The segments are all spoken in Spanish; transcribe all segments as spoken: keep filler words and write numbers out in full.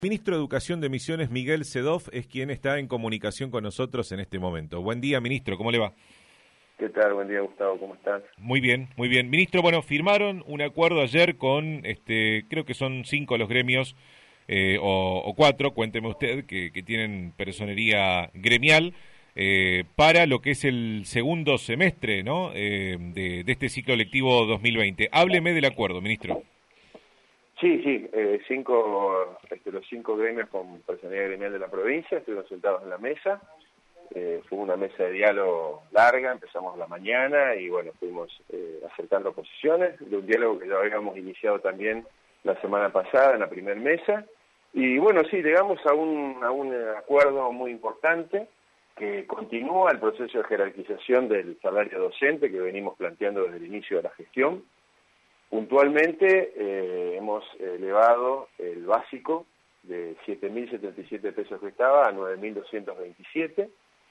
Ministro de Educación de Misiones, Miguel Sedov, es quien está en comunicación con nosotros en este momento. Buen día, ministro, ¿cómo le va? ¿Qué tal? Buen día, Gustavo, ¿cómo estás? Muy bien, muy bien. Ministro, bueno, firmaron un acuerdo ayer con, este, creo que son cinco los gremios, eh, o, o cuatro, cuénteme usted, que, que tienen personería gremial, eh, para lo que es el segundo semestre, ¿no?, eh, de, de este ciclo lectivo dos mil veinte. Hábleme del acuerdo, ministro. Sí, sí, eh, cinco, este, los cinco gremios con personalidad gremial de la provincia estuvieron sentados en la mesa. Eh, fue una mesa de diálogo larga, empezamos a la mañana y bueno, fuimos eh, acercando posiciones de un diálogo que ya habíamos iniciado también la semana pasada en la primera mesa. Y bueno, sí, llegamos a un, a un acuerdo muy importante que continúa el proceso de jerarquización del salario docente que venimos planteando desde el inicio de la gestión. Puntualmente eh, hemos elevado el básico de siete mil setenta y siete pesos que estaba a nueve mil doscientos veintisiete.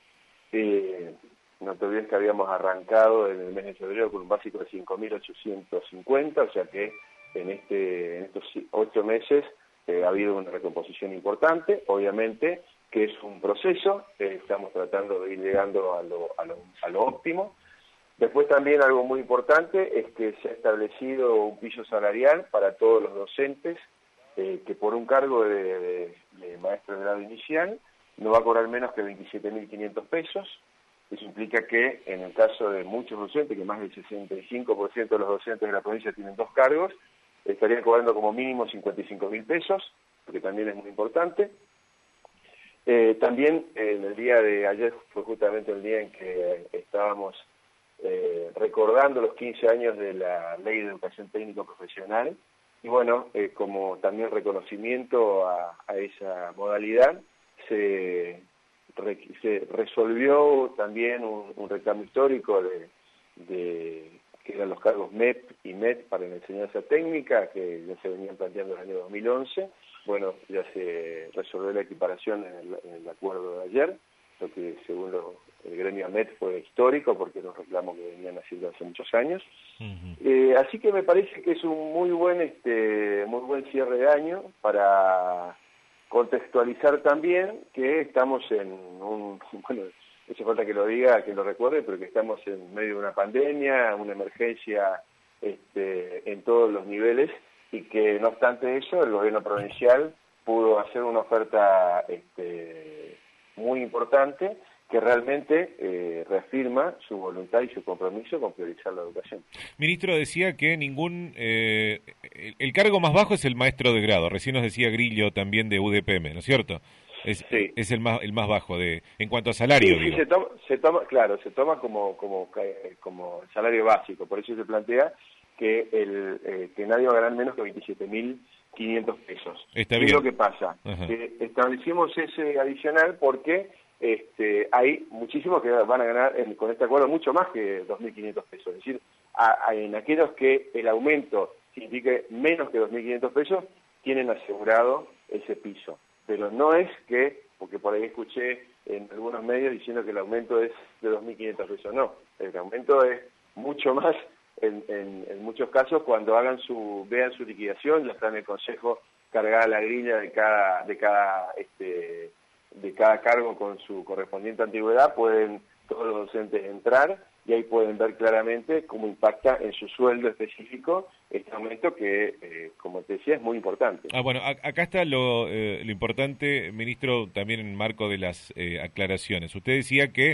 Eh, no te olvides que habíamos arrancado en el mes de febrero con un básico de cinco mil ochocientos cincuenta, o sea que en, este, en estos ocho meses eh, ha habido una recomposición importante, obviamente que es un proceso, eh, estamos tratando de ir llegando a lo, a lo, a lo óptimo. Después también algo muy importante es que se ha establecido un piso salarial para todos los docentes eh, que por un cargo de, de, de maestro de grado inicial no va a cobrar menos que veintisiete mil quinientos pesos. Eso implica que en el caso de muchos docentes, que más del sesenta y cinco por ciento de los docentes de la provincia tienen dos cargos, estarían cobrando como mínimo cincuenta y cinco mil pesos, porque también es muy importante. Eh, también en el día de ayer fue justamente el día en que estábamos Eh, recordando los quince años de la Ley de Educación Técnico Profesional y bueno, eh, como también reconocimiento a, a esa modalidad, se, re, se resolvió también un, un reclamo histórico de, de que eran los cargos M E P y M E T para la enseñanza técnica, que ya se venían planteando en el año dos mil once. Bueno, ya se resolvió la equiparación en el, en el acuerdo de ayer, lo que según lo, el gremio M E T fue histórico porque los reclamos que venían haciendo hace muchos años. Uh-huh. eh, así que me parece que es un muy buen este muy buen cierre de año para contextualizar también que estamos en un, bueno, no hace falta que lo diga, que lo recuerde, pero que estamos en medio de una pandemia, una emergencia este, en todos los niveles y que no obstante eso el gobierno provincial pudo hacer una oferta este, muy importante que realmente eh, reafirma su voluntad y su compromiso con priorizar la educación. Ministro, decía que ningún... Eh, el, el cargo más bajo es el maestro de grado, recién nos decía Grillo también de U D P M, ¿no es cierto? Es, sí. es el más el más bajo de en cuanto a salario, sí, digo. Sí, se toma, se toma, claro, se toma como como como salario básico, por eso se plantea que el eh, que nadie va a ganar menos que veintisiete mil quinientos pesos. Está ¿Qué bien. es lo que pasa? Ajá. Que establecimos ese adicional porque este, hay muchísimos que van a ganar en, con este acuerdo mucho más que dos mil quinientos pesos. Es decir, a, a, en aquellos que el aumento signifique menos que dos mil quinientos pesos, tienen asegurado ese piso. Pero no es que, porque por ahí escuché en algunos medios diciendo que el aumento es de dos mil quinientos pesos. No, el aumento es mucho más en, en, en muchos casos cuando hagan su vean su liquidación, ya está en el consejo cargada la grilla de cada de cada este de cada cargo con su correspondiente antigüedad, pueden todos los docentes entrar y ahí pueden ver claramente cómo impacta en su sueldo específico este aumento que, eh, como te decía, es muy importante. Ah, bueno, a, acá está lo, eh, lo importante, ministro, también en marco de las eh, aclaraciones. Usted decía que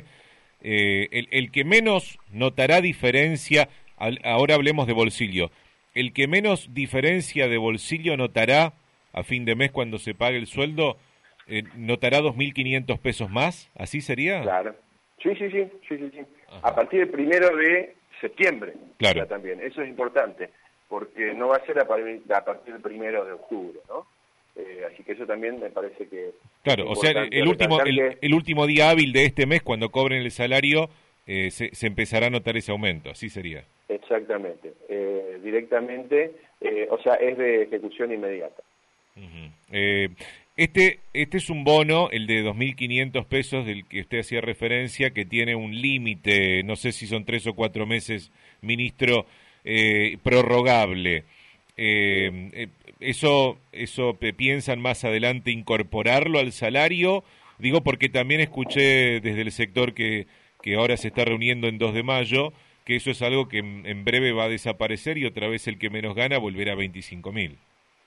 eh, el, el que menos notará diferencia, al, ahora hablemos de bolsillo, el que menos diferencia de bolsillo notará a fin de mes cuando se pague el sueldo, Eh, ¿notará dos mil quinientos pesos más? ¿Así sería? Claro. Sí, sí, sí. sí, sí, sí. A partir del primero de septiembre. Claro. Ya también. Eso es importante, porque no va a ser a, a partir del primero de octubre, ¿no? Eh, así que eso también me parece que... Claro, o sea, el último, el, que... el último día hábil de este mes, cuando cobren el salario, eh, se, se empezará a notar ese aumento. Así sería. Exactamente. Eh, directamente, eh, o sea, es de ejecución inmediata. Uh-huh. Eh... Este este es un bono, el de dos mil quinientos pesos, del que usted hacía referencia, que tiene un límite, no sé si son tres o cuatro meses, ministro, eh, prorrogable. Eh, eh, eso, eso piensan más adelante incorporarlo al salario, digo porque también escuché desde el sector que, que ahora se está reuniendo en dos de mayo, que eso es algo que en, en breve va a desaparecer y otra vez el que menos gana volverá a veinticinco mil.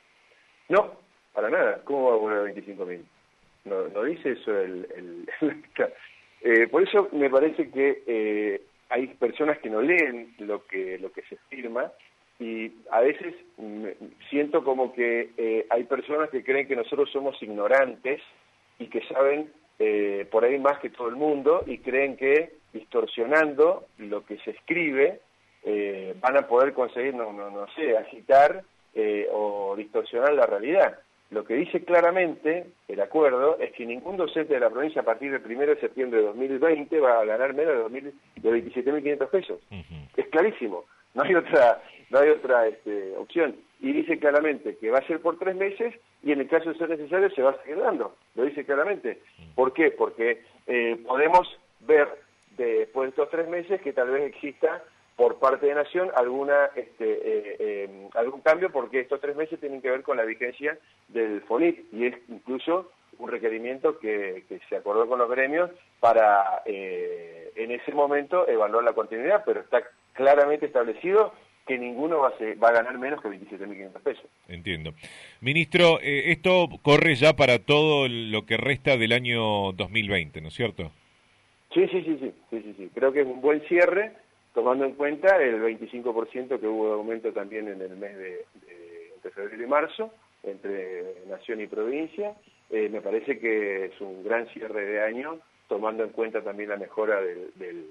No, para nada. ¿Cómo va a volver a veinticinco mil? No, no dice eso el... el eh, por eso me parece que eh, hay personas que no leen lo que, lo que se firma y a veces me, siento como que eh, hay personas que creen que nosotros somos ignorantes y que saben eh, por ahí más que todo el mundo y creen que distorsionando lo que se escribe eh, van a poder conseguir, no, no, no sé, agitar eh, o distorsionar la realidad. Lo que dice claramente el acuerdo es que ningún docente de la provincia a partir del primero de septiembre de dos mil veinte va a ganar menos de, dos mil, de veintisiete mil quinientos pesos. Uh-huh. Es clarísimo, no hay otra, no hay otra este, opción. Y dice claramente que va a ser por tres meses y en el caso de ser necesario se va a seguir dando. Lo dice claramente. ¿Por qué? Porque eh, podemos ver después de estos tres meses que tal vez exista por parte de Nación alguna este, eh, eh, algún cambio, porque estos tres meses tienen que ver con la vigencia del FONIC y es incluso un requerimiento que, que se acordó con los gremios para eh, en ese momento evaluar la continuidad, pero está claramente establecido que ninguno va a, ser, va a ganar menos que veintisiete mil quinientos pesos. Entiendo. Ministro, eh, esto corre ya para todo lo que resta del año dos mil veinte, ¿no es cierto? Sí, sí, sí, sí, sí, sí, sí. Creo que es un buen cierre, tomando en cuenta el veinticinco por ciento que hubo de aumento también en el mes de, de entre febrero y marzo, entre Nación y provincia. Eh, me parece que es un gran cierre de año, tomando en cuenta también la mejora del, del,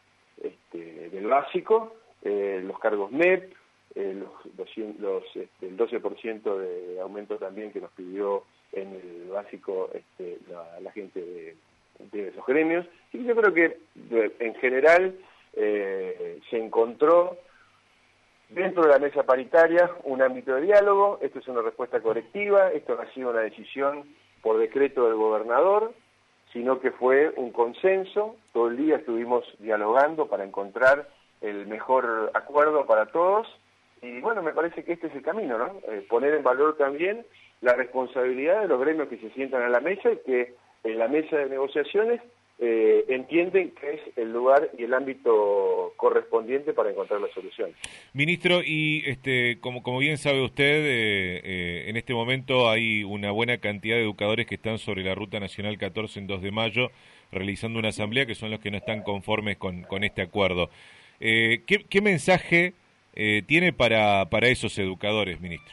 este, del básico, eh, los cargos M E P, eh, los, los, los, este, el doce por ciento de aumento también que nos pidió en el básico este, la, la gente de, de esos gremios. Y yo creo que en general Eh, se encontró dentro de la mesa paritaria un ámbito de diálogo. Esto es una respuesta colectiva, esto no ha sido una decisión por decreto del gobernador, sino que fue un consenso. Todo el día estuvimos dialogando para encontrar el mejor acuerdo para todos y bueno, me parece que este es el camino, ¿no? Eh, poner en valor también la responsabilidad de los gremios que se sientan a la mesa y que en la mesa de negociaciones Eh, entienden que es el lugar y el ámbito correspondiente para encontrar la solución. Ministro, y este, como, como bien sabe usted, eh, eh, en este momento hay una buena cantidad de educadores que están sobre la Ruta Nacional catorce en dos de mayo, realizando una asamblea, que son los que no están conformes con, con este acuerdo. Eh, ¿qué, ¿Qué mensaje eh, tiene para, para esos educadores, ministro?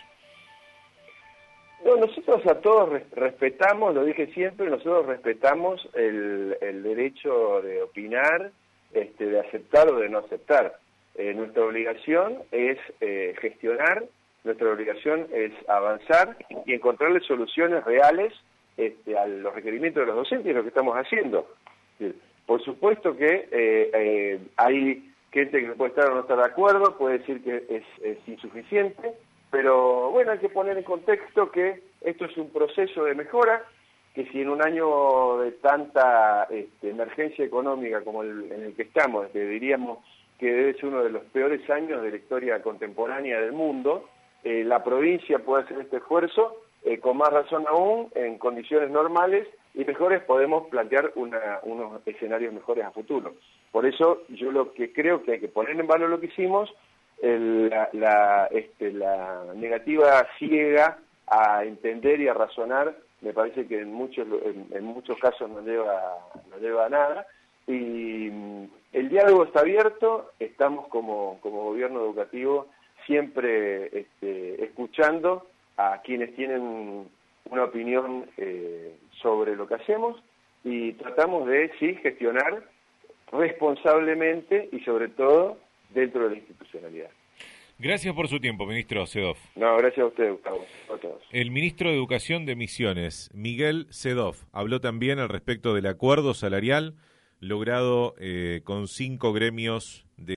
No, nosotros a todos res respetamos, lo dije siempre, nosotros respetamos el, el derecho de opinar, este, de aceptar o de no aceptar. Eh, nuestra obligación es eh, gestionar, nuestra obligación es avanzar y encontrarle soluciones reales este, a los requerimientos de los docentes, y es lo que estamos haciendo. Por supuesto que eh, eh, hay gente que puede estar o no estar de acuerdo, puede decir que es, es insuficiente, pero bueno, hay que poner en contexto que esto es un proceso de mejora, que si en un año de tanta este, emergencia económica como el, en el que estamos, que diríamos que debe ser uno de los peores años de la historia contemporánea del mundo, eh, la provincia puede hacer este esfuerzo, eh, con más razón aún, en condiciones normales y mejores podemos plantear una, unos escenarios mejores a futuro. Por eso yo lo que creo que hay que poner en valor lo que hicimos, El, la, la, este, la negativa ciega a entender y a razonar, me parece que en muchos en, en muchos casos no lleva, no lleva a nada, y el diálogo está abierto, estamos como, como gobierno educativo siempre este, escuchando a quienes tienen una opinión eh, sobre lo que hacemos y tratamos de, sí, gestionar responsablemente y sobre todo dentro de la institucionalidad. Gracias por su tiempo, ministro Sedov. No, gracias a usted, Gustavo. A todos. El ministro de Educación de Misiones, Miguel Sedov, habló también al respecto del acuerdo salarial logrado eh, con cinco gremios de